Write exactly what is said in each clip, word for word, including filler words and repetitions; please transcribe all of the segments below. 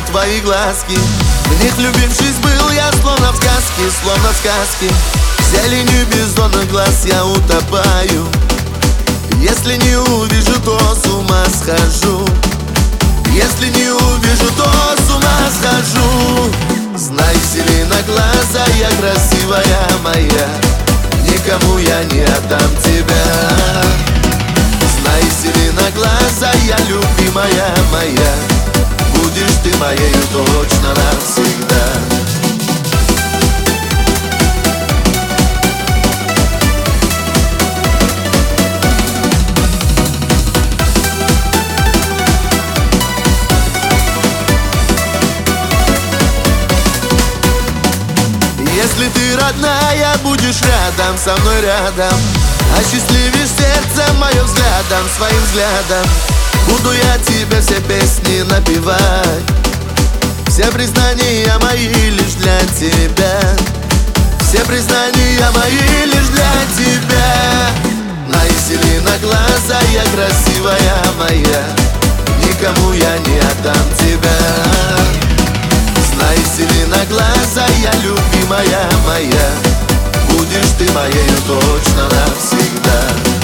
твои глазки. В них влюбившись был я, словно в сказке, словно в сказке. В зелени бездонных глаз я утопаю. Если не увижу, то с ума схожу. Если не увижу, то с ума схожу. Знай, зеленоглазая, красивая моя, никому я не отдам тебя. Знай, зеленоглазая, любимая моя, будешь ты моею точно навсегда. Если ты, родная, будешь рядом, со мной рядом, осчастливишь сердце мое взглядом, своим взглядом, буду я тебе все песни напевать. Все признания мои лишь для тебя. Все признания мои лишь для тебя. Ай, зеленоглазая, красивая моя, никому я не отдам тебя. Знай, зеленоглазая, любимая моя, будешь ты моею точно навсегда.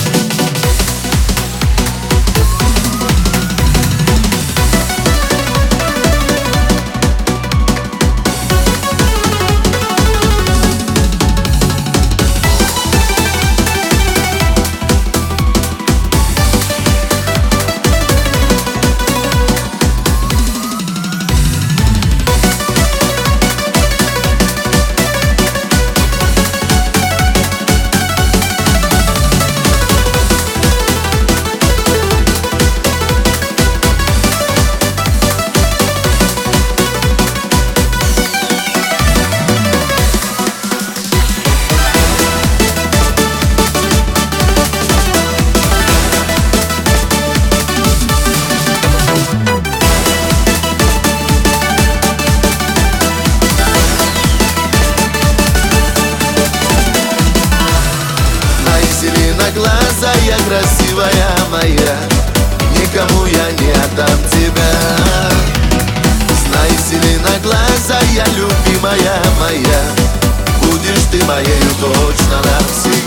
Зеленоглазая, красивая моя, никому я не отдам тебя. Знай, зеленоглазая, любимая моя, будешь ты моею точно навсегда.